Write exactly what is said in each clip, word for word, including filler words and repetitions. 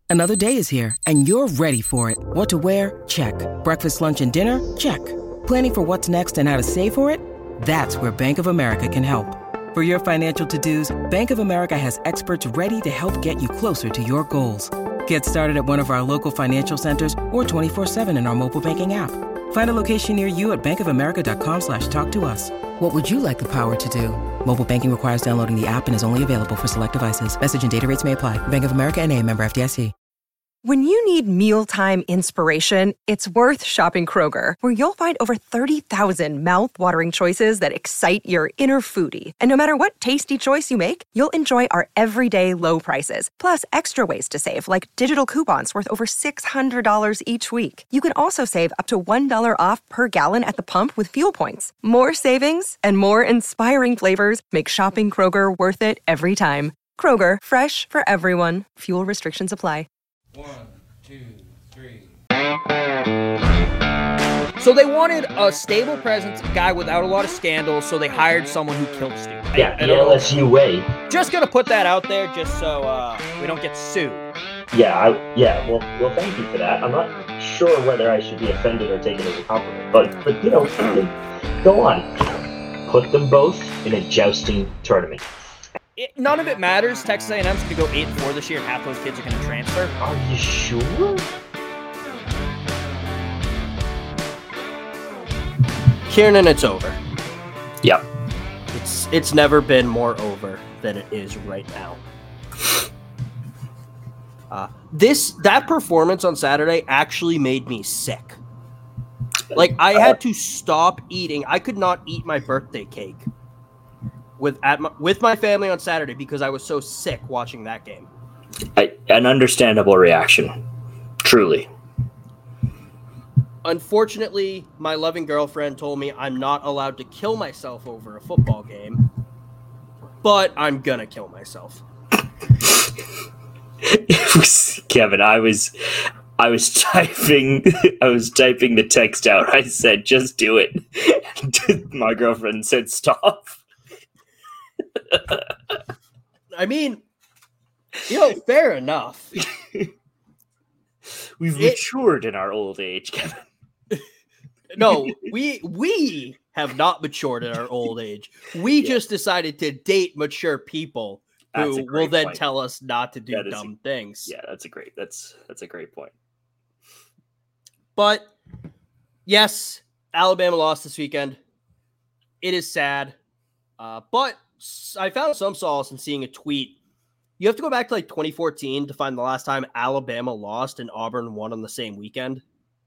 Another day is here, and you're ready for it. What to wear? Check. Breakfast, lunch, and dinner? Check. Planning for what's next and how to save for it? That's where Bank of America can help. For your financial to-dos, Bank of America has experts ready to help get you closer to your goals. Get started at one of our local financial centers or twenty-four seven in our mobile banking app. Find a location near you at bankofamerica.com slash talk to us. What would you like the power to do? Mobile banking requires downloading the app and is only available for select devices. Message and data rates may apply. Bank of America N A, member F D I C. When you need mealtime inspiration, it's worth shopping Kroger, where you'll find over thirty thousand mouth-watering choices that excite your inner foodie. And no matter what tasty choice you make, you'll enjoy our everyday low prices, plus extra ways to save, like digital coupons worth over six hundred dollars each week. You can also save up to one dollar off per gallon at the pump with fuel points. More savings and more inspiring flavors make shopping Kroger worth it every time. Kroger, fresh for everyone. Fuel restrictions apply. One, two, three. So they wanted a stable presence, a guy without a lot of scandals, so they hired someone who killed Stu. Yeah, the L S U way. Just gonna put that out there just so uh, we don't get sued. Yeah, I, yeah. Well, well, thank you for that. I'm not sure whether I should be offended or take it as a compliment, but but you know, go on. Put them both in a jousting tournament. It, none of it matters. Texas A and M's going to go eight and four this year, and half those kids are going to transfer. Are you sure? Kiernan, it's over. Yep. It's it's never been more over than it is right now. Uh, this that performance on Saturday actually made me sick. Like, I had to stop eating. I could not eat my birthday cake with at my, with my family on Saturday because I was so sick watching that game. I, an understandable reaction, truly. Unfortunately, my loving girlfriend told me I'm not allowed to kill myself over a football game, but I'm gonna kill myself. It was, Kevin, I was I was typing I was typing the text out. I said, just do it. My girlfriend said, stop. I mean, you know, fair enough. We've it, matured in our old age, Kevin. No, we we have not matured in our old age. We yeah. just decided to date mature people who will then point. tell us not to do that dumb a, things. Yeah, that's a great that's that's a great point. But yes, Alabama lost this weekend. It is sad. Uh, but I found some solace in seeing a tweet. You have to go back to like twenty fourteen to find the last time Alabama lost and Auburn won on the same weekend.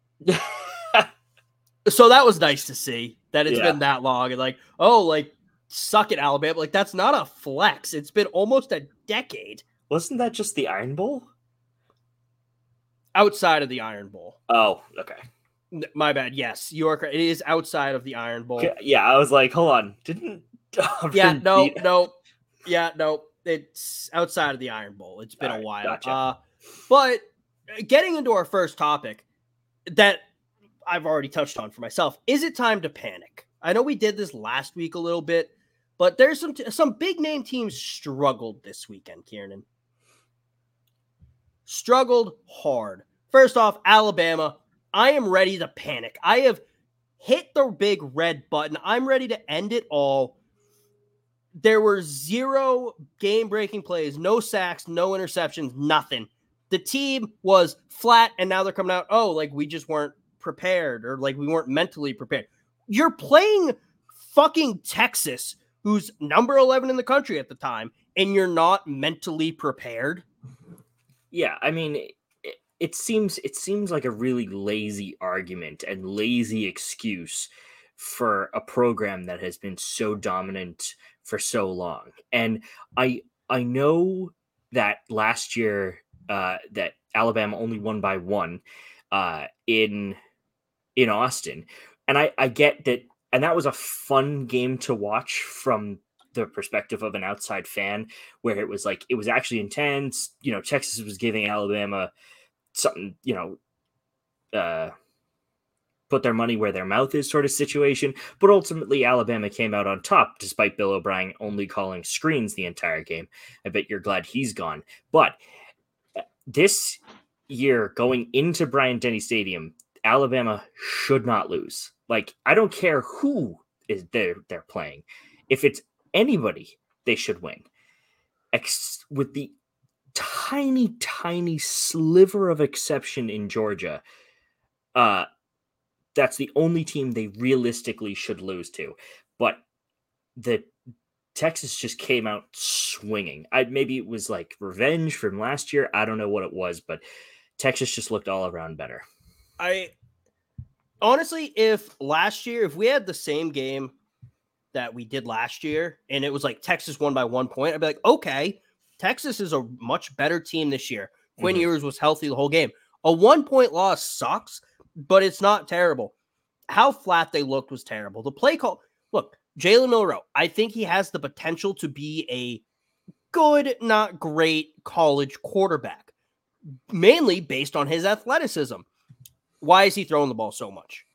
So that was nice to see that it's yeah. been that long. And like, oh, like, suck it, Alabama. Like, that's not a flex. It's been almost a decade. Wasn't that just the Iron Bowl? Outside of the Iron Bowl. Oh, okay. My bad. Yes, you are correct. It is outside of the Iron Bowl. Yeah, I was like, hold on. Didn't Auburn Yeah, no, beat... no. Yeah, no. It's outside of the Iron Bowl. It's been All a right, while. gotcha. Uh, but getting into our first topic that I've already touched on for myself, is it time to panic? I know we did this last week a little bit, but there's some t- some big name teams struggled this weekend, Kiernan. Struggled hard. First off, Alabama, I am ready to panic. I have hit the big red button. I'm ready to end it all. There were zero game-breaking plays, no sacks, no interceptions, nothing. The team was flat, and now they're coming out, oh, like we just weren't prepared, or like we weren't mentally prepared. You're playing fucking Texas, who's number eleven in the country at the time, and you're not mentally prepared. Yeah, I mean, it, it seems it seems like a really lazy argument and lazy excuse for a program that has been so dominant for so long. And I I know that last year uh, that Alabama only won by one uh, in in Austin. And I, I get that. And that was a fun game to watch from the perspective of an outside fan, where it was like, it was actually intense. You know, Texas was giving Alabama something, you know, uh, put their money where their mouth is sort of situation. But ultimately, Alabama came out on top, despite Bill O'Brien only calling screens the entire game. I bet you're glad he's gone. But this year going into Bryant-Denny Stadium, Alabama should not lose. Like, I don't care who is they're, they're playing. If it's anybody, they should win. Ex- with the tiny, tiny sliver of exception in Georgia, uh, that's the only team they realistically should lose to. But the Texas just came out swinging. I maybe it was like revenge from last year. I don't know what it was, but Texas just looked all around better. I honestly, if last year, if we had the same game that we did last year, and it was like Texas won by one point, I'd be like, okay, Texas is a much better team this year. Quinn Mhm. Ewers was healthy the whole game. A one-point loss sucks, but it's not terrible. How flat they looked was terrible. The play call, look, Jalen Milroe, I think he has the potential to be a good, not great college quarterback, mainly based on his athleticism. Why is he throwing the ball so much?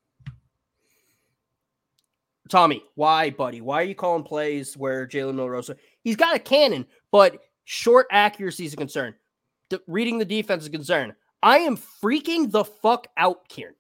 Tommy, why, buddy? Why are you calling plays where Jalen Milroe? He's got a cannon, but short accuracy is a concern. The, reading the defense is a concern. I am freaking the fuck out, Kieran.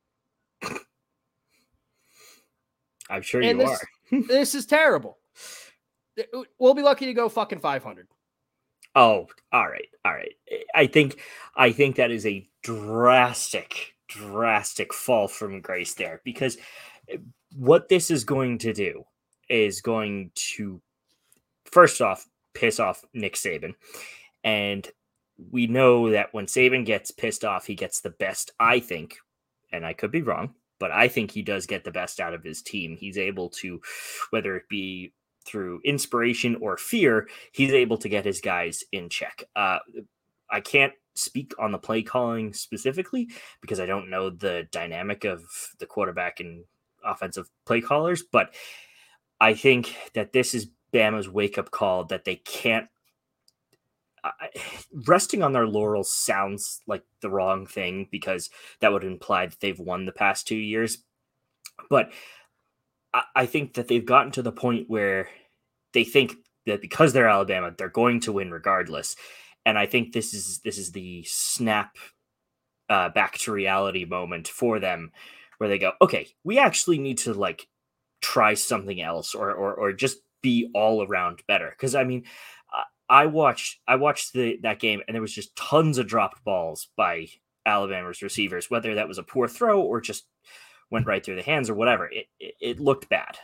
I'm sure and you this, are. This is terrible. We'll be lucky to go fucking five hundred. Oh, all right, all right. I think I think that is a drastic, drastic fall from grace there, because what this is going to do is going to, first off, piss off Nick Saban. And we know that when Saban gets pissed off, he gets the best, I think, and I could be wrong, but I think he does get the best out of his team. He's able to, whether it be through inspiration or fear, he's able to get his guys in check. Uh, I can't speak on the play calling specifically because I don't know the dynamic of the quarterback and offensive play callers, but I think that this is Bama's wake-up call that they can't. Uh, resting on their laurels sounds like the wrong thing because that would imply that they've won the past two years. But I, I think that they've gotten to the point where they think that because they're Alabama, they're going to win regardless. And I think this is this is the snap uh, back to reality moment for them, where they go, okay, we actually need to like try something else, or or or just be all around better. Because I mean, I watched I watched the that game, and there was just tons of dropped balls by Alabama's receivers, whether that was a poor throw or just went right through the hands or whatever. It it, it looked bad.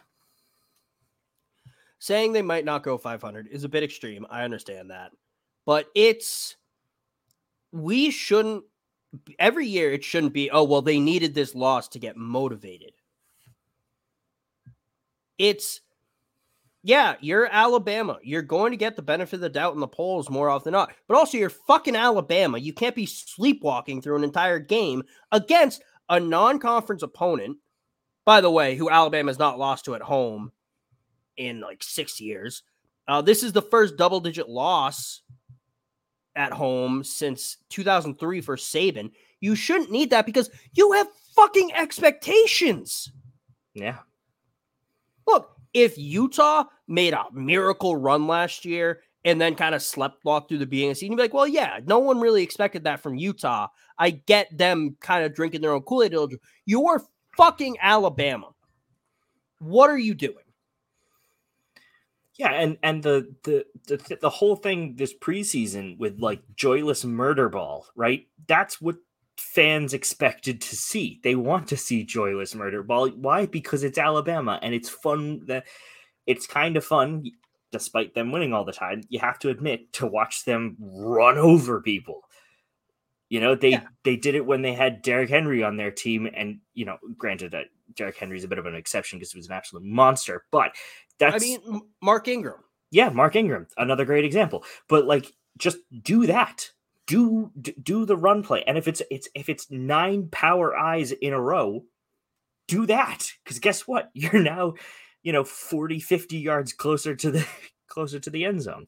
Saying they might not go five hundred is a bit extreme. I understand that. But it's, we shouldn't, every year it shouldn't be, oh, well, they needed this loss to get motivated. It's, yeah, you're Alabama. You're going to get the benefit of the doubt in the polls more often than not. But also, you're fucking Alabama. You can't be sleepwalking through an entire game against a non-conference opponent, by the way, who Alabama has not lost to at home in like six years. Uh, this is the first double-digit loss at home since two thousand three for Saban. You shouldn't need that because you have fucking expectations. Yeah. Look, if Utah made a miracle run last year and then kind of slept walk through the beginning of the season, you'd be like, well, yeah, no one really expected that from Utah. I get them kind of drinking their own Kool-Aid. You're fucking Alabama. What are you doing? Yeah, and and the, the the the whole thing this preseason with like joyless murder ball, right? That's what fans expected to see. They want to see joyless murder ball. Why? Because it's Alabama, and it's fun. That it's kind of fun, despite them winning all the time. You have to admit, to watch them run over people. You know, they yeah. they did it when they had Derrick Henry on their team, and you know, granted that Derrick Henry is a bit of an exception because he was an absolute monster, but that's, I mean, Mark Ingram. Yeah, Mark Ingram, another great example. But like, just do that. Do do the run play, and if it's it's if it's nine power eyes in a row, do that. Because guess what? You're now, you know, forty, fifty yards closer to the closer to the end zone.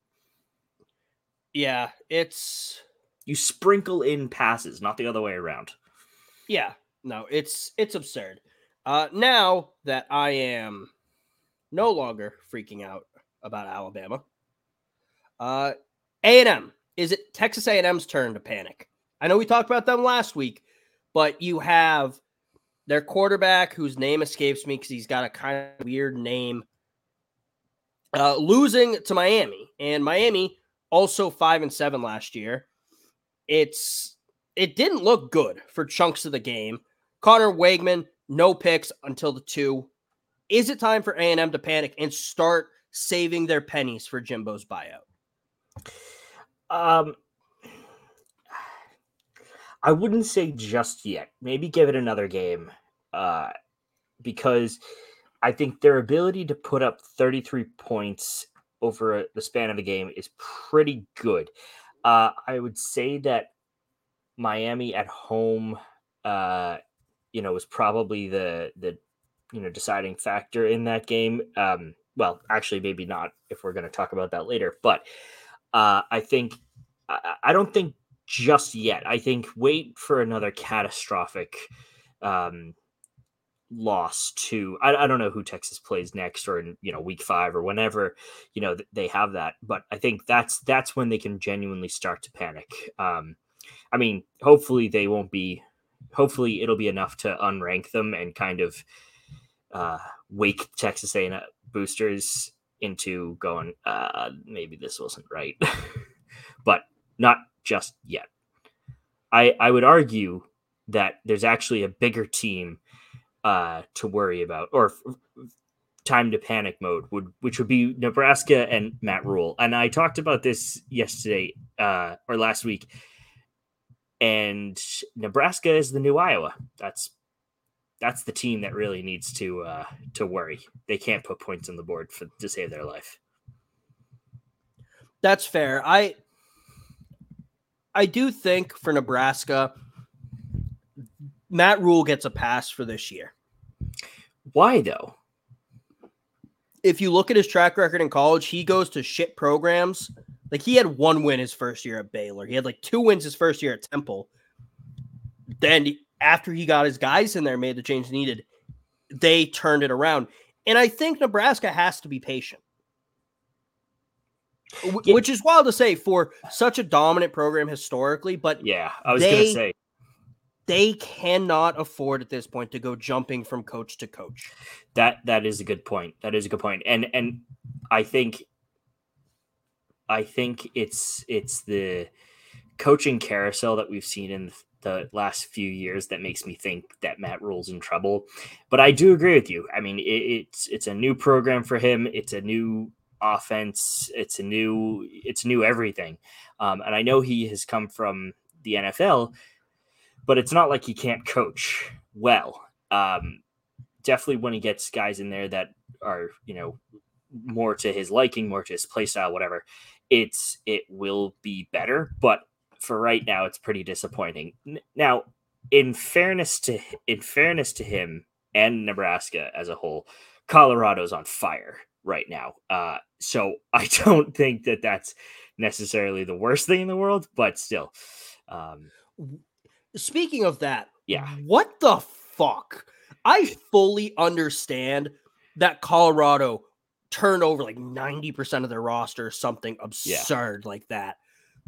Yeah, it's you sprinkle in passes, not the other way around. Yeah, no, it's it's absurd. Uh, now that I am no longer freaking out about Alabama, uh, A and M is it Texas A and M's turn to panic? I know we talked about them last week, but you have their quarterback, whose name escapes me because he's got a kind of weird name, uh, losing to Miami. And Miami also five and seven last year. It's it didn't look good for chunks of the game. Connor Wegman, no picks until the two. Is it time for A and M to panic and start saving their pennies for Jimbo's buyout? Um, I wouldn't say just yet. Maybe give it another game, uh, because I think their ability to put up thirty-three points over the span of a game is pretty good. Uh, I would say that Miami at home, uh, you know, was probably the the you know deciding factor in that game. Um, well, actually, maybe not if we're going to talk about that later. But uh, I think I, I don't think just yet. I think wait for another catastrophic um, loss to I, I don't know who Texas plays next, or in you know week five or whenever you know they have that. But I think that's that's when they can genuinely start to panic. Um, I mean, hopefully they won't be. Hopefully it'll be enough to unrank them and kind of uh, wake Texas A and M boosters into going, uh, maybe this wasn't right, but not just yet. I I would argue that there's actually a bigger team uh, to worry about, or f- time to panic mode, would which would be Nebraska and Matt Rule. And I talked about this yesterday uh, or last week. And Nebraska is the new Iowa. That's that's the team that really needs to uh, to worry. They can't put points on the board for to save their life. That's fair. I I do think for Nebraska, Matt Rule gets a pass for this year. Why though? If you look at his track record in college, he goes to shit programs. Like, he had one win his first year at Baylor. He had like two wins his first year at Temple. Then after he got his guys in there, made the change needed, they turned it around. And I think Nebraska has to be patient. W- Yeah. Which is wild to say for such a dominant program historically, but Yeah, I was they, going to say. They cannot afford at this point to go jumping from coach to coach. That that is a good point. That is a good point. And and I think I think it's it's the coaching carousel that we've seen in the last few years that makes me think that Matt Rule's in trouble. But I do agree with you. I mean, it, it's it's a new program for him. It's a new offense. It's a new it's new everything. Um, and I know he has come from the N F L, but it's not like he can't coach well. Um, definitely when he gets guys in there that are, you know, more to his liking, more to his play style, whatever, it's it will be better. But for right now, it's pretty disappointing. Now, in fairness to in fairness to him and Nebraska as a whole, Colorado's on fire right now. Uh, so I don't think that that's necessarily the worst thing in the world, but still. Um, Speaking of that, yeah, what the fuck? I fully understand that Colorado turned over like ninety percent of their roster, something absurd yeah. like that.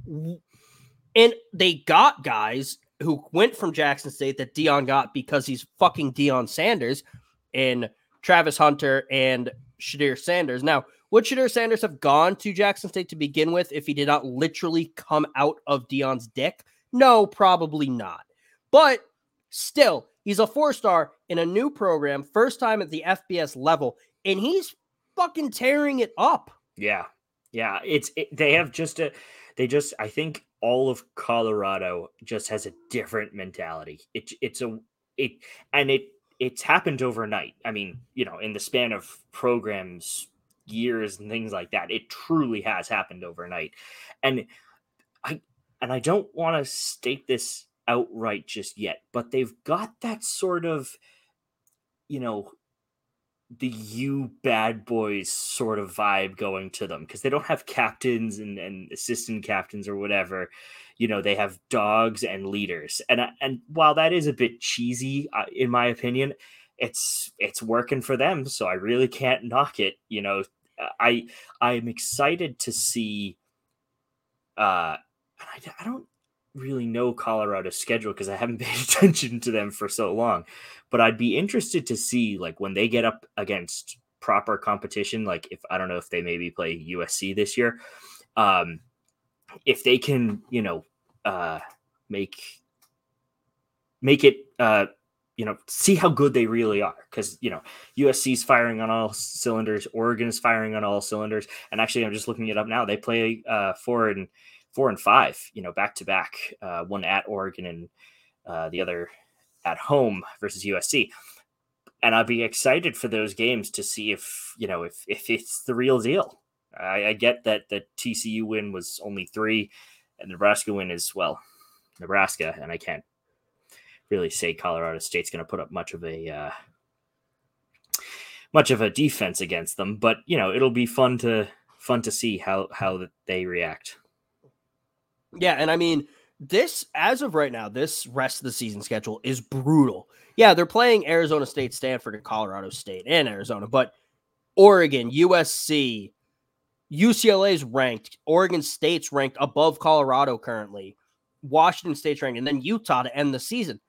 And they got guys who went from Jackson State that Deion got because he's fucking Deion Sanders and Travis Hunter and Shadir Sanders. Now, would Shadir Sanders have gone to Jackson State to begin with if he did not literally come out of Deion's dick? No, probably not. But still, he's a four-star in a new program, first time at the F B S level, and he's fucking tearing it up. Yeah. Yeah. It's, it, they have just a, they just, I think all of Colorado just has a different mentality. It, it's a, it, and it, it's happened overnight. I mean, you know, in the span of programs, years and things like that, it truly has happened overnight. And I, and I don't want to state this outright just yet, but they've got that sort of, you know, the you bad boys sort of vibe going to them, because they don't have captains and, and assistant captains or whatever. You know, they have dogs and leaders. And, and while that is a bit cheesy, uh, in my opinion, it's, it's working for them. So I really can't knock it. You know, I, I'm excited to see, uh, I, I don't really know Colorado's schedule because I haven't paid attention to them for so long, but I'd be interested to see like when they get up against proper competition, like if I don't know if they maybe play U S C this year, um, if they can, you know, uh, make make it, uh, you know, see how good they really are. Because, you know, U S C's firing on all cylinders. Oregon is firing on all cylinders. And actually, I'm just looking it up now. They play uh, four and four and five, you know, back to back. Uh, one at Oregon and uh, the other at home versus U S C. And I'd be excited for those games to see if, you know, if if it's the real deal. I, I get that the T C U win was only three, and the Nebraska win is, well, Nebraska, and I can't really say Colorado State's going to put up much of a uh, much of a defense against them. But you know, it'll be fun to fun to see how how they react. Yeah, and I mean, this as of right now, this rest of the season schedule is brutal. Yeah, they're playing Arizona State, Stanford, and Colorado State, and Arizona, but Oregon, U S C, U C L A's ranked, Oregon State's ranked above Colorado currently, Washington State's ranked, and then Utah to end the season.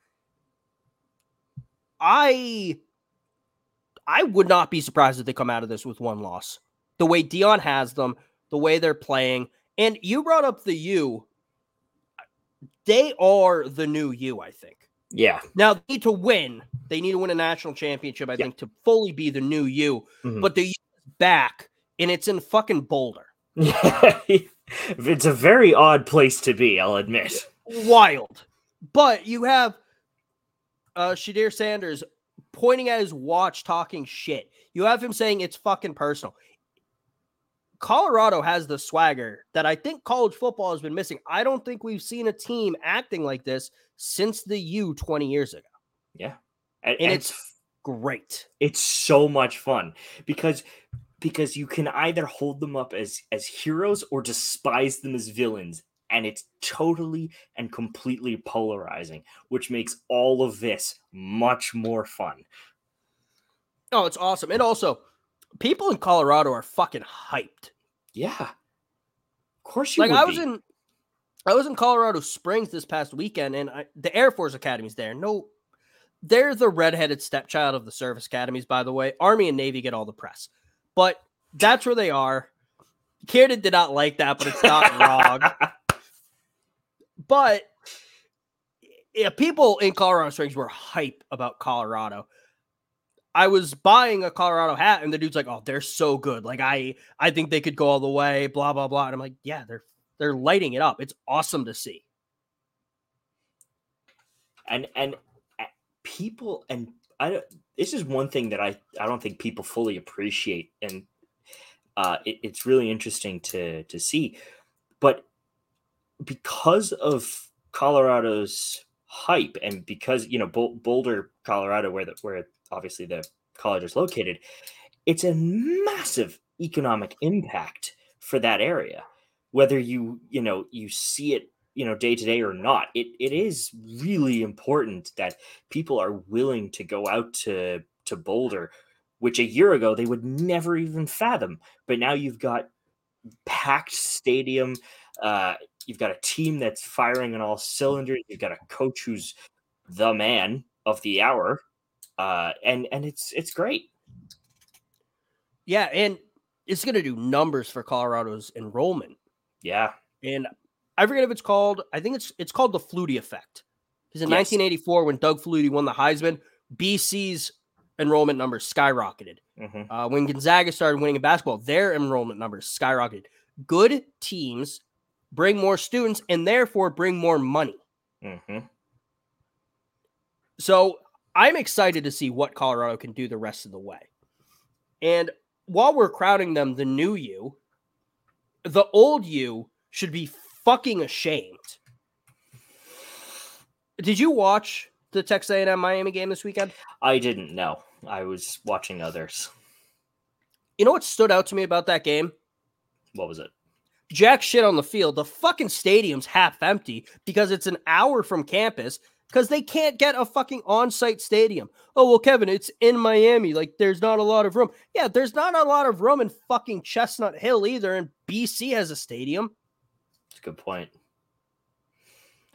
I I would not be surprised if they come out of this with one loss. The way Dion has them, the way they're playing, and you brought up the U. They are the new U, I think. Yeah. Now, they need to win. They need to win a national championship, I yeah. think, to fully be the new U. Mm-hmm. But the U is back, and it's in fucking Boulder. Yeah. It's a very odd place to be, I'll admit. Wild. But you have uh, Shadir Sanders pointing at his watch, talking shit. You have him saying it's fucking personal. Colorado has the swagger that I think college football has been missing. I don't think we've seen a team acting like this since the U twenty years ago. Yeah. And, and it's, it's great. It's so much fun because because you can either hold them up as as heroes or despise them as villains, and it's totally and completely polarizing, which makes all of this much more fun. Oh, it's awesome. And also, people in Colorado are fucking hyped. Yeah. Of course you like would I was be. in I was in Colorado Springs this past weekend, and I, the Air Force Academy's there. No, they're the redheaded stepchild of the service academies, by the way. Army and Navy get all the press. But that's where they are. Kiernan did not like that, but it's not wrong. But yeah, people in Colorado Springs were hype about Colorado. I was buying a Colorado hat, and the dude's like, "Oh, they're so good. Like, I, I think they could go all the way." Blah blah blah. And I'm like, "Yeah, they're they're lighting it up. It's awesome to see." And and people and I. This is one thing that I I don't think people fully appreciate, and uh, it, it's really interesting to to see. But because of Colorado's hype, and because you know Boulder, Colorado, where the where obviously the college is located, it's a massive economic impact for that area. Whether you, you know, you see it, you know, day to day or not, it it is really important that people are willing to go out to, to Boulder, which a year ago they would never even fathom. But now you've got packed stadium. Uh, you've got a team that's firing on all cylinders. You've got a coach who's the man of the hour. Uh, and, and it's, it's great. Yeah. And it's going to do numbers for Colorado's enrollment. Yeah. And I forget if it's called, I think it's, it's called the Flutie effect. Because in yes. nineteen eighty-four, when Doug Flutie won the Heisman, B C's enrollment numbers skyrocketed. Mm-hmm. Uh, when Gonzaga started winning in basketball, their enrollment numbers skyrocketed. Good teams bring more students and therefore bring more money. Mm-hmm. So I'm excited to see what Colorado can do the rest of the way. And while we're crowning them, the new U, the old U should be fucking ashamed. Did you watch the Texas A and M Miami game this weekend? I didn't know. I was watching others. You know what stood out to me about that game? What was it? Jack shit on the field. The fucking stadium's half empty because it's an hour from campus because they can't get a fucking on-site stadium. Oh, well, Kevin, it's in Miami. Like, there's not a lot of room. Yeah, there's not a lot of room in fucking Chestnut Hill either, and B C has a stadium. That's a good point.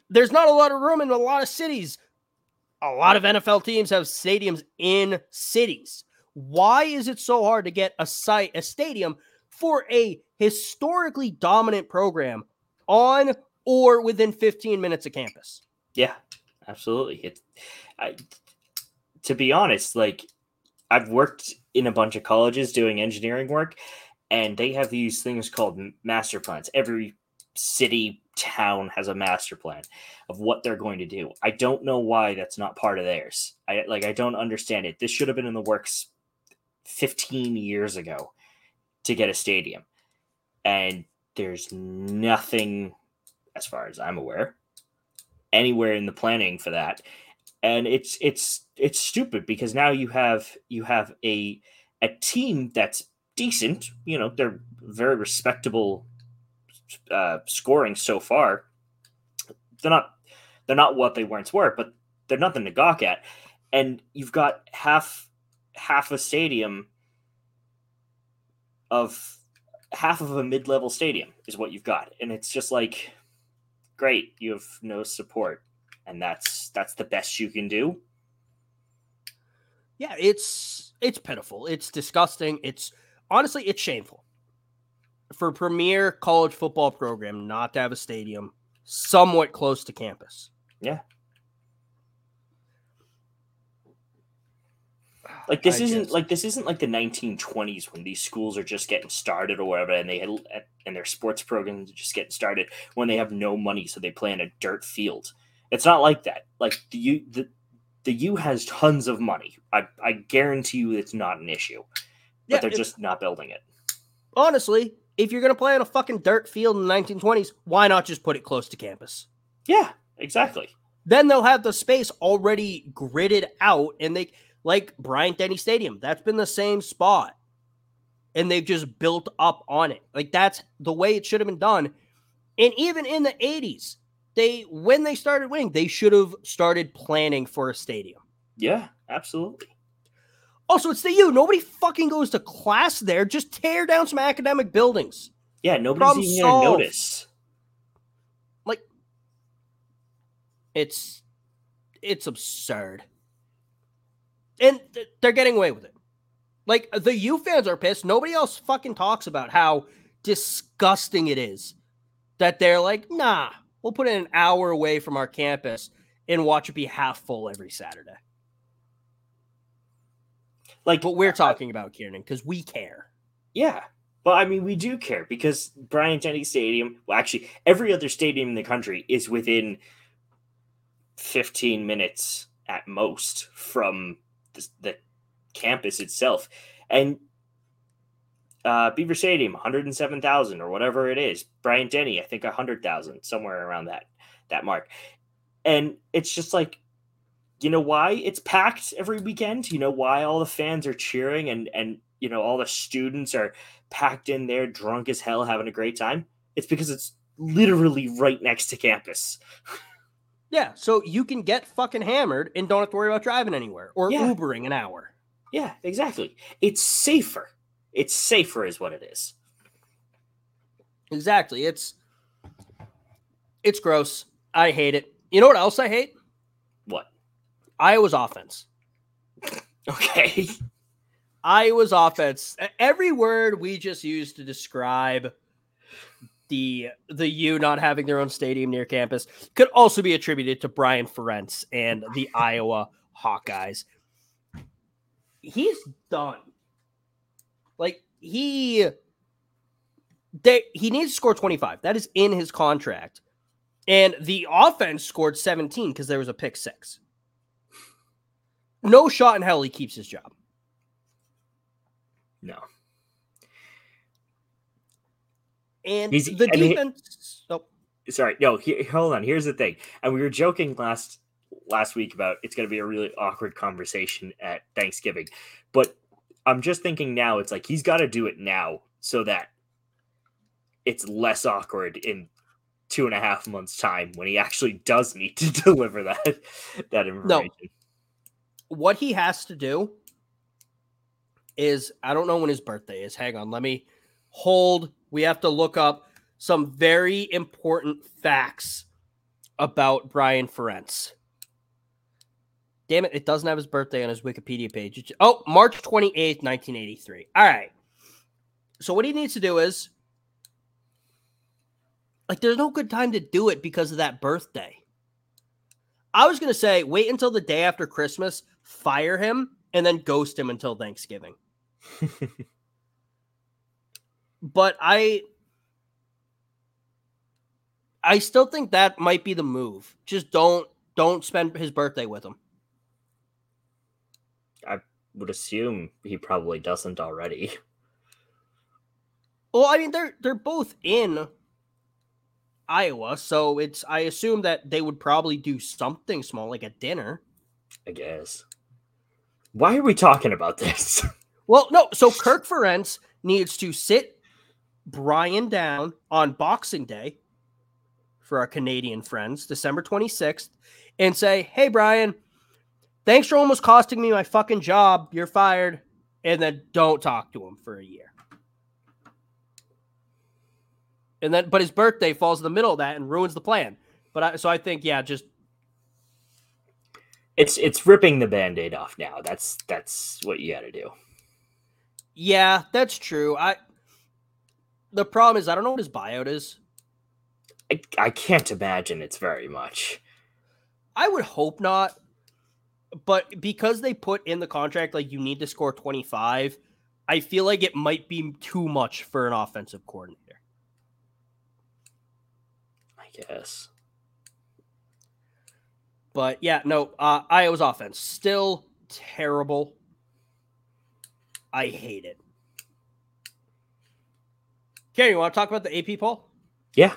there's not a lot of room in a lot of cities. A lot of N F L teams have stadiums in cities. Why is it so hard to get a site, a stadium for a historically dominant program on or within fifteen minutes of campus? Yeah, absolutely. It, I, to be honest, like I've worked in a bunch of colleges doing engineering work, and they have these things called master plans. Every city, town has a master plan of what they're going to do. I don't know why that's not part of theirs. I like I don't understand it. This should have been in the works fifteen years ago to get a stadium. And there's nothing, as far as I'm aware, anywhere in the planning for that. And it's it's it's stupid because now you have you have a a team that's decent, you know, they're very respectable uh, scoring so far. They're not they're not what they once were, but they're nothing to gawk at. And you've got half half a stadium of half of a mid-level stadium is what you've got. And it's just like, great, you have no support. And that's that's the best you can do. Yeah, it's it's pitiful. It's disgusting. It's honestly, it's shameful for a premier college football program not to have a stadium somewhat close to campus. Yeah. Like this I isn't just... like this isn't like the nineteen twenties when these schools are just getting started or whatever, and they had and their sports programs are just getting started when they have no money, so they play in a dirt field. It's not like that. Like the U, the the U has tons of money. I I guarantee you, it's not an issue. But yeah, they're just not building it. Honestly, if you're gonna play on a fucking dirt field in the nineteen twenties, why not just put it close to campus? Yeah, exactly. Then they'll have the space already gridded out, and they. Like Bryant-Denny Stadium, that's been the same spot. And they've just built up on it. Like, that's the way it should have been done. And even in the eighties, they when they started winning, they should have started planning for a stadium. Yeah, absolutely. Also, it's the U. Nobody fucking goes to class there. Just tear down some academic buildings. Yeah, nobody's Problem even going to notice. Like, it's it's absurd. And th- they're getting away with it. Like, the U fans are pissed. Nobody else fucking talks about how disgusting it is that they're like, nah, we'll put it an hour away from our campus and watch it be half full every Saturday. Like what we're talking uh, about, Kieran, because we care. Yeah. Well, I mean, we do care because Bryant-Denny Stadium, well, actually, every other stadium in the country is within fifteen minutes at most from The, the campus itself. And uh, Beaver Stadium, one hundred seven thousand or whatever it is. Bryant-Denny, I think one hundred thousand, somewhere around that that mark. And it's just like, you know why it's packed every weekend? You know why all the fans are cheering and, and you know, all the students are packed in there drunk as hell having a great time? It's because it's literally right next to campus. Yeah, so you can get fucking hammered and don't have to worry about driving anywhere or yeah. Ubering an hour. Yeah, exactly. It's safer. It's safer is what it is. Exactly. It's it's gross. I hate it. You know what else I hate? What? Iowa's offense. Okay. Iowa's offense. Every word we just used to describe the the U not having their own stadium near campus could also be attributed to Brian Ferentz and the Iowa Hawkeyes. He's done. Like, he they, he needs to score twenty-five. That is in his contract. And the offense scored seventeen because there was a pick six. No shot in hell he keeps his job. No. And He's, the and defense. He, oh. Sorry, no. He, hold on. Here's the thing, and we were joking last last week about it's going to be a really awkward conversation at Thanksgiving, but I'm just thinking now. It's like he's got to do it now so that it's less awkward in two and a half months' time when he actually does need to deliver that that information. No. What he has to do is, I don't know when his birthday is. Hang on, let me hold. We have to look up some very important facts about Brian Ferentz. Damn it, it doesn't have his birthday on his Wikipedia page. It's, oh, March twenty-eighth, nineteen eighty-three. All right. So what he needs to do is, like, there's no good time to do it because of that birthday. I was going to say, wait until the day after Christmas, fire him, and then ghost him until Thanksgiving. But I... I still think that might be the move. Just don't don't spend his birthday with him. I would assume he probably doesn't already. Well, I mean, they're they're both in Iowa, so it's I assume that they would probably do something small, like a dinner. I guess. Why are we talking about this? Well, no, so Kirk Ferentz needs to sit Brian down on Boxing Day for our Canadian friends, December twenty-sixth, and say, hey, Brian, thanks for almost costing me my fucking job. You're fired. And then don't talk to him for a year. And then, but his birthday falls in the middle of that and ruins the plan. But I, so I think, yeah, just. It's, it's ripping the Band-Aid off now. That's, that's what you got to do. Yeah, that's true. I, the problem is I don't know what his buyout is. I, I can't imagine it's very much. I would hope not. But because they put in the contract, like, you need to score twenty-five, I feel like it might be too much for an offensive coordinator. I guess. But, yeah, no, uh, Iowa's offense, still terrible. I hate it. Kerry, you want to talk about the A P poll? Yeah.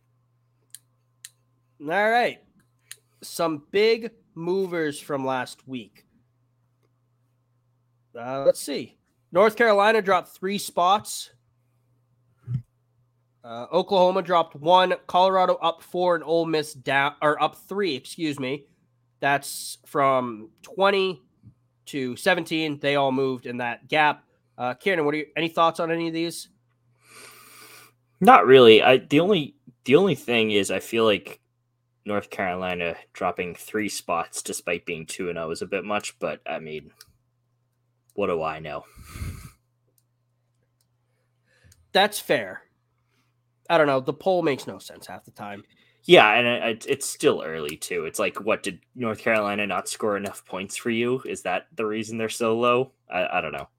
All right. Some big movers from last week. Uh, let's see. North Carolina dropped three spots. Uh, Oklahoma dropped one. Colorado up four, and Ole Miss down or up three. Excuse me. That's from twenty to seventeen. They all moved in that gap. Uh, Kieran, what are you, any thoughts on any of these? Not really. I the only the only thing is I feel like North Carolina dropping three spots despite being two and zero is a bit much. But I mean, what do I know? That's fair. I don't know. The poll makes no sense half the time. Yeah, and it, it's still early too. It's like, what, did North Carolina not score enough points for you? Is that the reason they're so low? I, I don't know.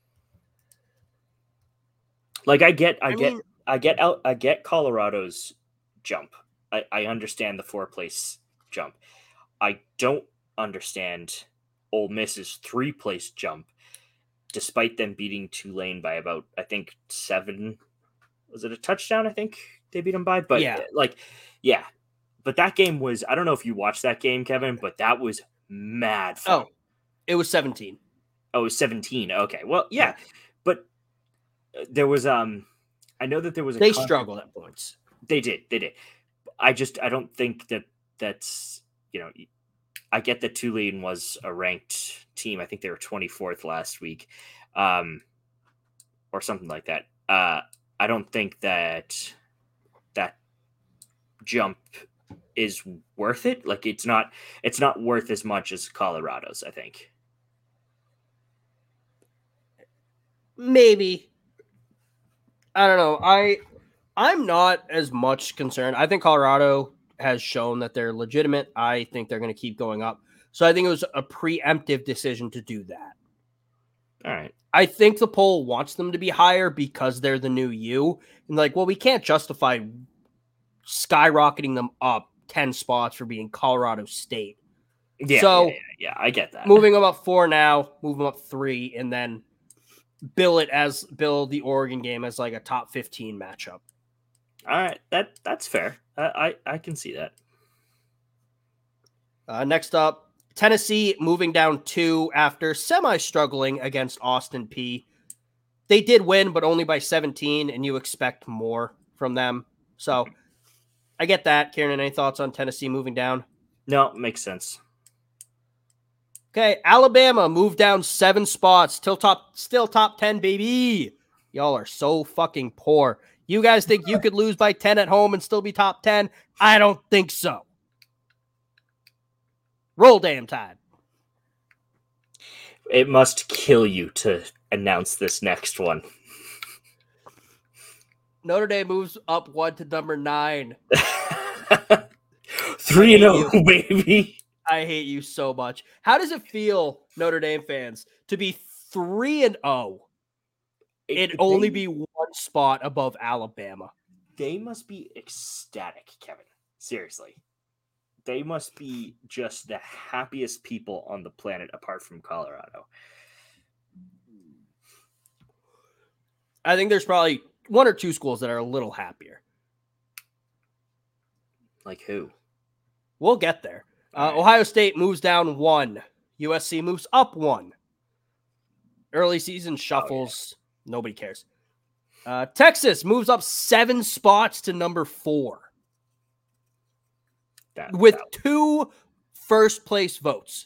Like, I get, I, I get, mean, I get out, I get Colorado's jump. I, I understand the four place jump. I don't understand Ole Miss's three place jump, despite them beating Tulane by about, I think, seven. Was it a touchdown? I think they beat them by, but yeah, like, yeah. But that game was, I don't know if you watched that game, Kevin, but that was mad fun. Oh, it was seventeen. Oh, it was seventeen. Okay. Well, yeah, but there was, um, I know that there was, a they struggled at points. They did. They did. I just, I don't think that that's, you know, I get that Tulane was a ranked team. I think they were twenty-fourth last week, um, or something like that. Uh, I don't think that that jump is worth it. Like, it's not, it's not worth as much as Colorado's, I think. Maybe. I don't know. I, I'm not as much concerned. I think Colorado has shown that they're legitimate. I think they're going to keep going up. So I think it was a preemptive decision to do that. All right. I think the poll wants them to be higher because they're the new U. And like, well, we can't justify skyrocketing them up ten spots for being Colorado State. Yeah, so yeah, yeah, yeah, I get that. Moving them up four now, move them up three, and then bill it as bill the Oregon game as like a top fifteen matchup. All right, that that's fair. I I, I can see that. Uh, next up, Tennessee moving down two after semi-struggling against Austin Peay. They did win, but only by seventeen, and you expect more from them. So I get that. Kieran, any thoughts on Tennessee moving down? No, makes sense. Okay, Alabama moved down seven spots, still top, still top ten, baby. Y'all are so fucking poor. You guys think you could lose by ten at home and still be top ten? I don't think so. Roll damn Tide. It must kill you to announce this next one. Notre Dame moves up one to number nine. Three and oh, baby. I hate you so much. How does it feel, Notre Dame fans, to be three and oh and only be one spot above Alabama? They must be ecstatic, Kevin. Seriously. They must be just the happiest people on the planet apart from Colorado. I think there's probably one or two schools that are a little happier. Like who? We'll get there. Uh, right. Ohio State moves down one. U S C moves up one. Early season shuffles. Oh, yeah. Nobody cares. Uh, Texas moves up seven spots to number four. That, with that. two first place votes.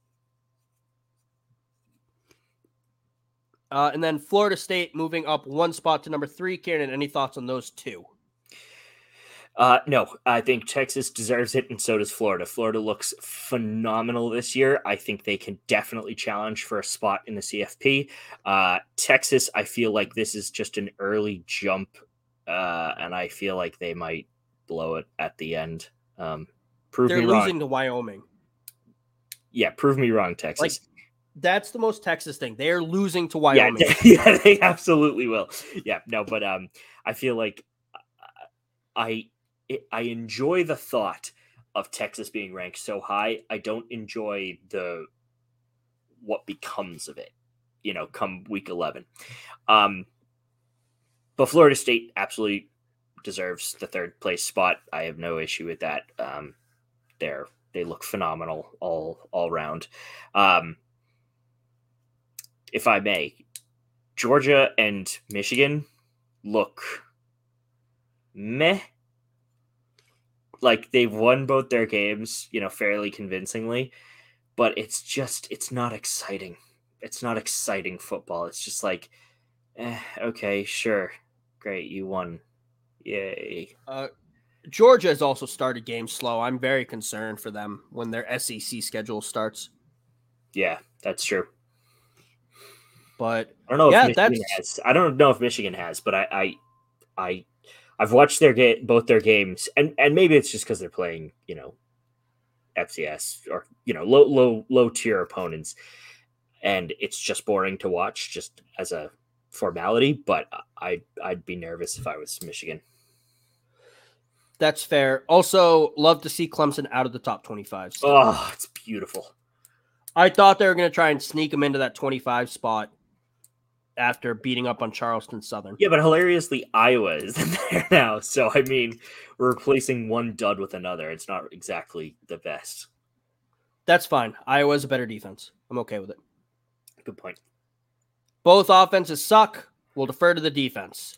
Uh, and then Florida State moving up one spot to number three. Kieran, any thoughts on those two? Uh, no, I think Texas deserves it, and so does Florida. Florida looks phenomenal this year. I think they can definitely challenge for a spot in the C F P. Uh, Texas, I feel like this is just an early jump, uh, and I feel like they might blow it at the end. Um, prove They're me losing wrong. to Wyoming. Yeah, prove me wrong, Texas. Like, that's the most Texas thing. They're losing to Wyoming. Yeah, they, yeah, they absolutely will. Yeah, no, but um, I feel like I I enjoy the thought of Texas being ranked so high. I don't enjoy the what becomes of it, you know, come week eleven. Um, but Florida State absolutely deserves the third place spot. I have no issue with that. Um, they're they look phenomenal all all round. Um, if I may, Georgia and Michigan look meh. Like they've won both their games, you know, fairly convincingly, but it's just, it's not exciting. It's not exciting football. It's just like, eh, okay, sure. Great. You won. Yay. Uh, Georgia has also started games slow. I'm very concerned for them when their S E C schedule starts. Yeah, that's true. But I don't know yeah, if Michigan that's... has. I don't know if Michigan has, but I, I, I, I've watched their game, both their games, and, and maybe it's just because they're playing, you know, F C S or you know low low low tier opponents, and it's just boring to watch just as a formality. But I I'd be nervous if I was Michigan. That's fair. Also, love to see Clemson out of the top twenty-five. Still. Oh, it's beautiful. I thought they were going to try and sneak them into that twenty-five spot after beating up on Charleston Southern. Yeah, but hilariously, Iowa is in there now. So, I mean, we're replacing one dud with another. It's not exactly the best. That's fine. Iowa's a better defense. I'm okay with it. Good point. Both offenses suck. We'll defer to the defense.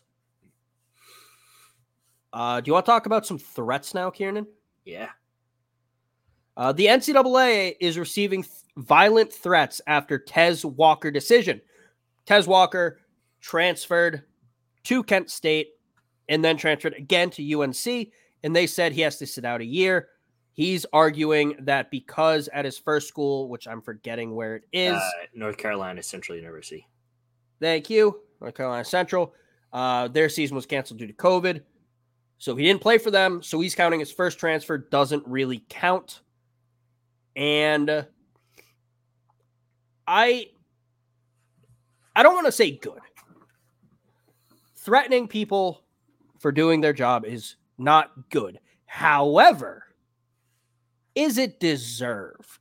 Uh, do you want to talk about some threats now, Kieran? Yeah. Uh, the N C double A is receiving th- violent threats after Tez Walker decision. Tez Walker transferred to Kent State and then transferred again to U N C, and they said he has to sit out a year. He's arguing that because at his first school, which I'm forgetting where it is. Uh, North Carolina Central University. Thank you. North Carolina Central. Uh, their season was canceled due to COVID. So he didn't play for them. So he's counting his first transfer. Doesn't really count. And uh, I... I don't want to say good. Threatening people for doing their job is not good. However, is it deserved?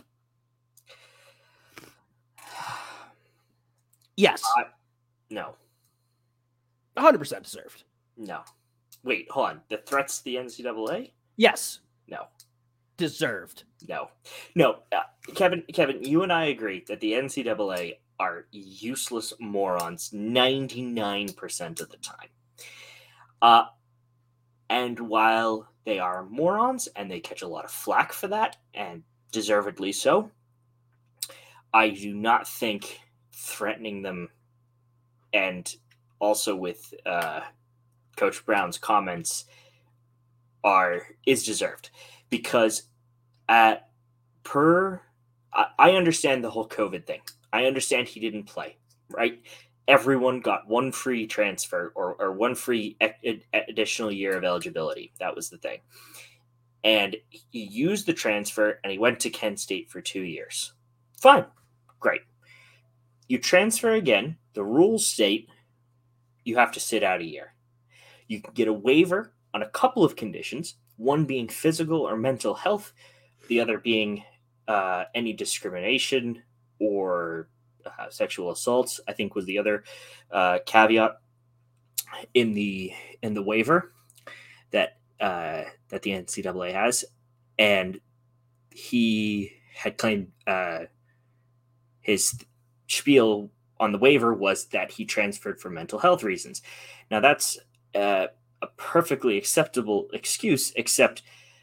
Yes. Uh, no. one hundred percent deserved. No. Wait, hold on. The threats to the N C double A? Yes. No. Deserved. No. No. Uh, Kevin, Kevin, you and I agree that the N C double A are useless morons ninety-nine percent of the time. Uh, and while they are morons and they catch a lot of flack for that, and deservedly so, I do not think threatening them, and also with uh, Coach Brown's comments, are is deserved. Because at per, I, I understand the whole COVID thing. I understand he didn't play, right? Everyone got one free transfer or, or one free e- additional year of eligibility. That was the thing. And he used the transfer and he went to Kent State for two years. Fine. Great. You transfer again. The rules state you have to sit out a year. You can get a waiver on a couple of conditions, one being physical or mental health, the other being uh, any discrimination or uh, sexual assaults, I think was the other uh, caveat in the in the waiver that uh, that the N C double A has. And he had claimed uh, his spiel on the waiver was that he transferred for mental health reasons. Now that's uh, a perfectly acceptable excuse, except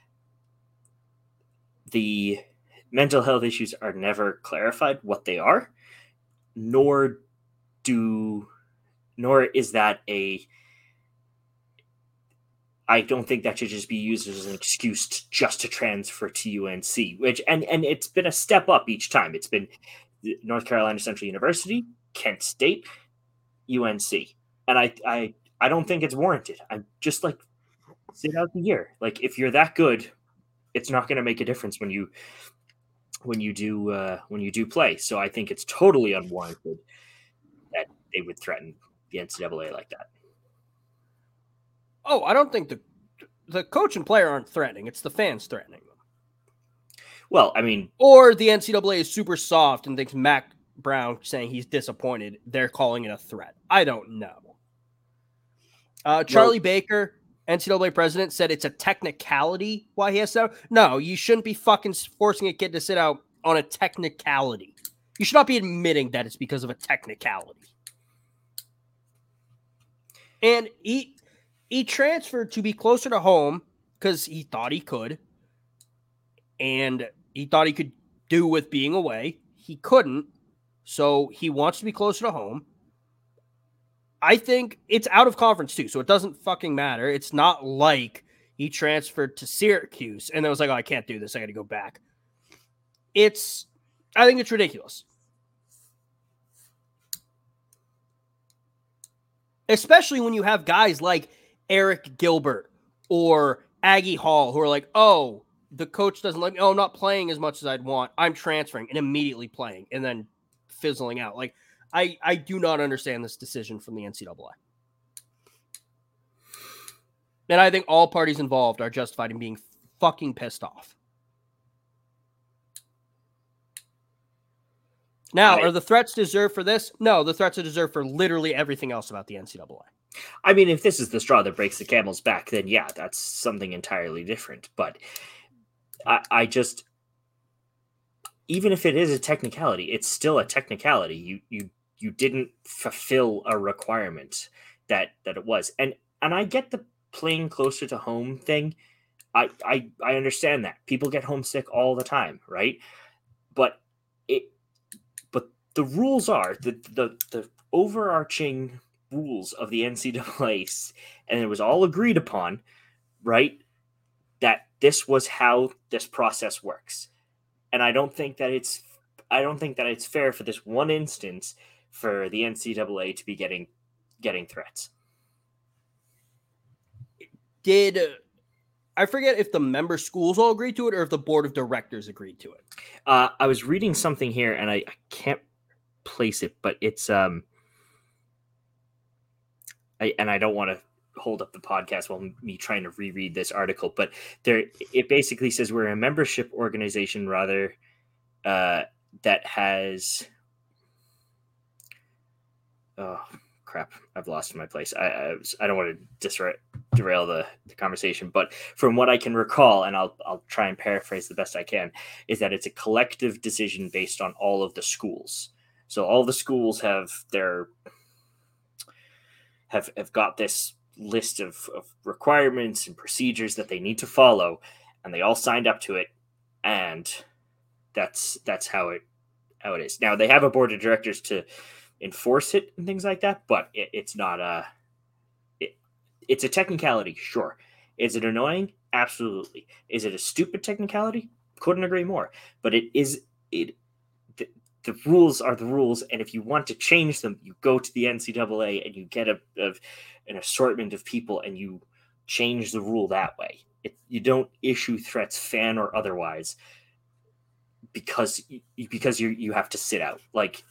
the mental health issues are never clarified what they are, nor do, nor is that a, I don't think that should just be used as an excuse to, just to transfer to U N C, which, and, and it's been a step up each time. It's been North Carolina Central University, Kent State, U N C. And I, I, I don't think it's warranted. I'm just like, sit out the year. Like, if you're that good, it's not going to make a difference when you, when you do, uh, when you do play. So I think it's totally unwarranted that they would threaten the N C double A like that. Oh, I don't think the the coach and player aren't threatening. It's the fans threatening them. Well, I mean, or the N C double A is super soft and thinks Mac Brown saying he's disappointed, they're calling it a threat. I don't know. Uh, Charlie well, Baker, N C double A president, said it's a technicality why he has to. No, you shouldn't be fucking forcing a kid to sit out on a technicality. You should not be admitting that it's because of a technicality. And he he transferred to be closer to home because he thought he could. And he thought he could do with being away. He couldn't. So he wants to be closer to home. I think it's out of conference too, so it doesn't fucking matter. It's not like he transferred to Syracuse and then was like, oh, I can't do this. I got to go back. It's, I think it's ridiculous. Especially when you have guys like Eric Gilbert or Aggie Hall who are like, oh, the coach doesn't let me, oh, I'm not playing as much as I'd want. I'm transferring and immediately playing and then fizzling out. Like, I, I do not understand this decision from the N C double A. And I think all parties involved are justified in being fucking pissed off. Now, I, are the threats deserved for this? No, the threats are deserved for literally everything else about the N C double A. I mean, if this is the straw that breaks the camel's back, then yeah, that's something entirely different. But I, I just, even if it is a technicality, it's still a technicality. You you you didn't fulfill a requirement that that it was. And and I get the playing closer to home thing. I I I understand that. People get homesick all the time, right? But it but the rules are the the the overarching rules of the N C double A, and it was all agreed upon, right? That this was how this process works. And I don't think that it's I don't think that it's fair for this one instance for the N C double A to be getting getting threats. Did uh, I forget if the member schools all agreed to it or if the board of directors agreed to it? Uh, I was reading something here and I, I can't place it, but it's um I, and I don't want to hold up the podcast while me trying to reread this article, but there it basically says we're a membership organization rather uh, that has oh crap I've lost my place. I I, was, I don't want to disra- derail the, the conversation, but from what I can recall, and I'll I'll try and paraphrase the best I can, is that it's a collective decision based on all of the schools. So all the schools have their have have got this list of, of requirements and procedures that they need to follow, and they all signed up to it, and that's that's how it how it is. Now they have a board of directors to enforce it and things like that, but it, it's not a it, it's a technicality, sure. Is it annoying? Absolutely. Is it a stupid technicality? Of couldn't agree more. But it is it. The, the rules are the rules, and if you want to change them, you go to the N C double A and you get a, a an assortment of people, and you change the rule that way. It, you don't issue threats, fan or otherwise, because because you you have to sit out. Like,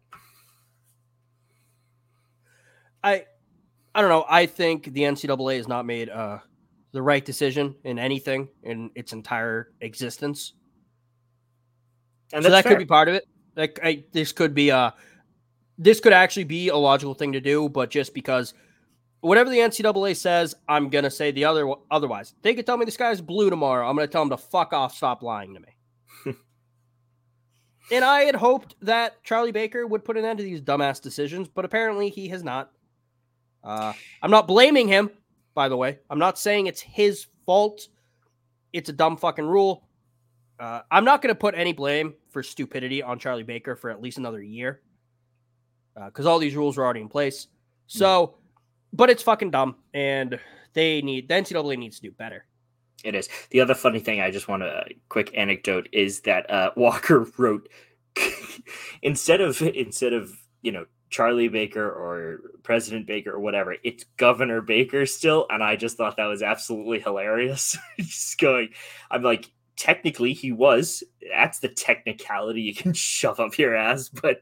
I I don't know. I think the N C double A has not made uh, the right decision in anything in its entire existence. And so that fair. Could be part of it. Like, I, this could be a, this could actually be a logical thing to do, but just because whatever the N C double A says, I'm gonna say the other otherwise. They could tell me the sky's blue tomorrow. I'm gonna tell them to fuck off, stop lying to me. And I had hoped that Charlie Baker would put an end to these dumbass decisions, but apparently he has not. Uh, I'm not blaming him, by the way. I'm not saying it's his fault. It's a dumb fucking rule. Uh, I'm not going to put any blame for stupidity on Charlie Baker for at least another year, because uh, all these rules are already in place. So, but it's fucking dumb, and they need the N C double A needs to do better. It is. The other funny thing, I just want a quick anecdote, is that uh, Walker wrote instead of instead of you know Charlie Baker or President Baker or whatever, it's Governor Baker still, and I just thought that was absolutely hilarious. Just going, I'm like, technically he was. That's the technicality you can shove up your ass, but,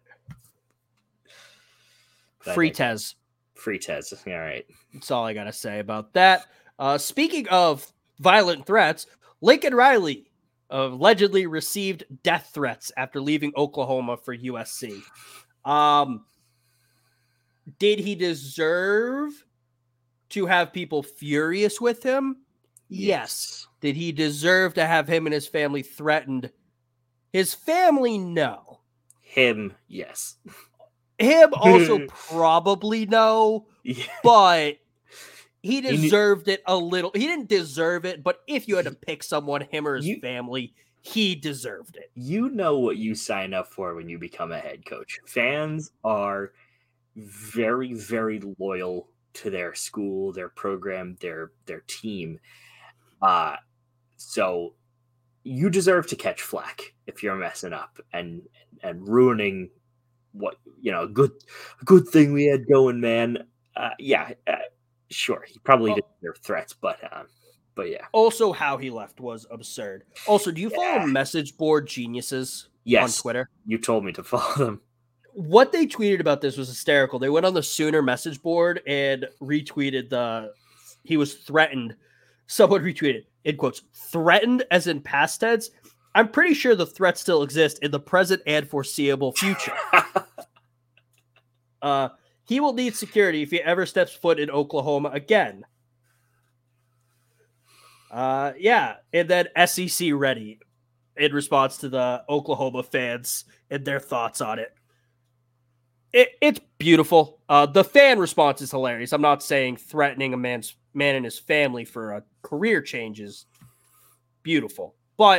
but free Tez, free Tez. All right, that's all I gotta say about that. Uh, speaking of violent threats, Lincoln Riley uh, allegedly received death threats after leaving Oklahoma for U S C. Um, did he deserve to have people furious with him? Yes. yes. Did he deserve to have him and his family threatened? His family, no. Him, yes. Him also probably no, yeah. But he deserved it a little. He didn't deserve it, but if you had to pick someone, him or his you, family, he deserved it. You know what you sign up for when you become a head coach. Fans are very, very loyal to their school, their program, their their team. Uh, so you deserve to catch flack if you're messing up and and ruining what, you know, good good thing we had going, man. Uh, yeah, uh, sure. He probably oh. didn't deserve threats, but um, but yeah. Also, how he left was absurd. Also, do you yeah. follow message board geniuses yes, on Twitter? You told me to follow them. What they tweeted about this was hysterical. They went on the Sooner message board and retweeted the he was threatened. Someone retweeted, in quotes, threatened as in past tense. I'm pretty sure the threats still exist in the present and foreseeable future. uh, he will need security if he ever steps foot in Oklahoma again. Uh, yeah, and then S E C ready in response to the Oklahoma fans and their thoughts on it. It, it's beautiful. Uh, the fan response is hilarious. I'm not saying threatening a man's man and his family for a career change is beautiful, but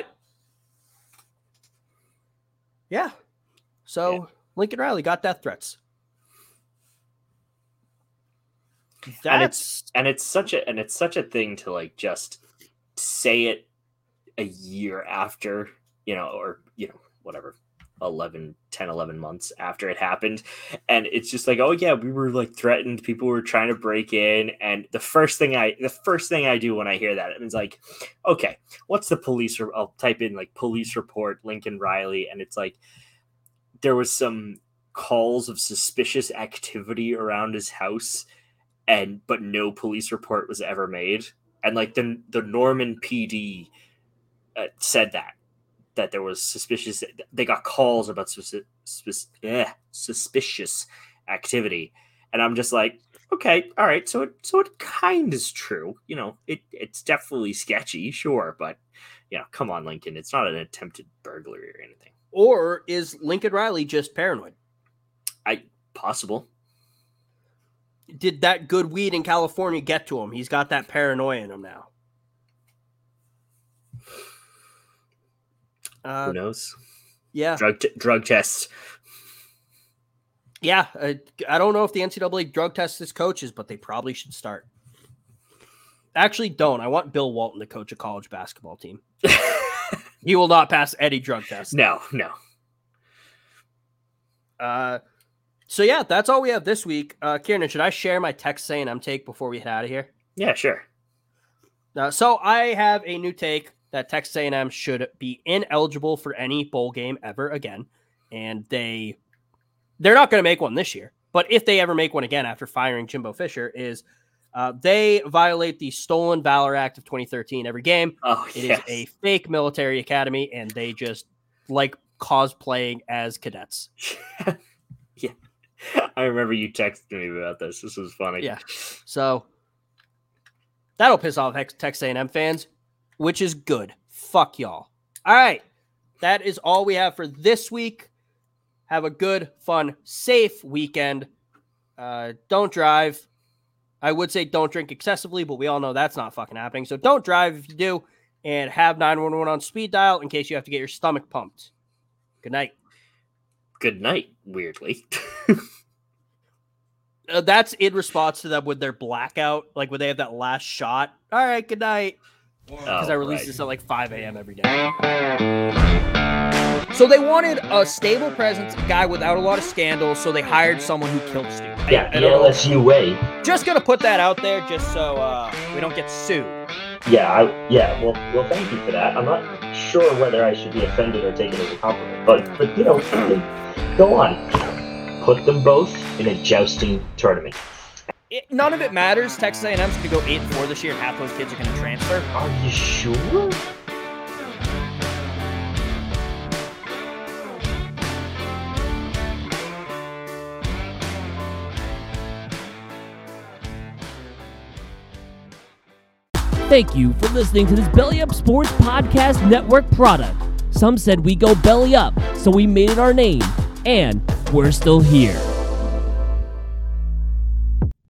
yeah. So yeah. Lincoln Riley got death threats. That's and it's and it's such a and it's such a thing to like just say it a year after, you know, or you know, whatever. eleven, ten, eleven months after it happened. And it's just like, oh yeah, we were like threatened. People were trying to break in. And the first thing I, the first thing I do when I hear that, it's like, okay, what's the police? Re- I'll type in like police report, Lincoln Riley. And it's like, there was some calls of suspicious activity around his house and, but no police report was ever made. And like the, the Norman P D uh, said that. that there was suspicious, they got calls about sus- sus- yeah, suspicious activity. And I'm just like, okay, all right. So it, so it kind of is true. You know, it it's definitely sketchy, sure. But, you know, come on, Lincoln. It's not an attempted burglary or anything. Or is Lincoln Riley just paranoid? I possible. Did that good weed in California get to him? He's got that paranoia in him now. Uh, Who knows? Yeah. Drug t- drug tests. Yeah. Uh, I don't know if the N C double A drug tests his coaches, but they probably should start. Actually, don't. I want Bill Walton to coach a college basketball team. He will not pass any drug test. No, no. Uh, so yeah, that's all we have this week. Uh, Kieran, should I share my Texas A and M take before we head out of here? Yeah, sure. Uh, so I have a new take that Texas A and M should be ineligible for any bowl game ever again, and they they're not going to make one this year. But if they ever make one again after firing Jimbo Fisher, is uh, they violate the Stolen Valor Act of twenty thirteen every game. Oh, It yes. is a fake military academy, and they just like cosplaying as cadets. Yeah. I remember you texted me about this. This was funny. Yeah. So that'll piss off Texas A and M fans, which is good. Fuck y'all. All right. That is all we have for this week. Have a good, fun, safe weekend. Uh, don't drive. I would say don't drink excessively, but we all know that's not fucking happening. So don't drive if you do, and have nine one one on speed dial in case you have to get your stomach pumped. Good night. Good night, weirdly. Uh, that's in response to them with their blackout, like when they have that last shot. All right, good night. Because Oh, I release right. this at like five a.m. every day. So they wanted a stable presence, a guy without a lot of scandals, so they hired someone who killed Stu. Yeah, I the don't L know. S U way. Just gonna put that out there, just so uh, we don't get sued. Yeah, I, yeah. Well, well, thank you for that. I'm not sure whether I should be offended or take it as a compliment, but but you know, go on. Put them both in a jousting tournament. It, none of it matters. Texas A and M's gonna go eight and four this year, and half those kids are gonna transfer. Are you sure? Thank you for listening to this Belly Up Sports Podcast Network product. Some said we go belly up, so we made it our name, and we're still here.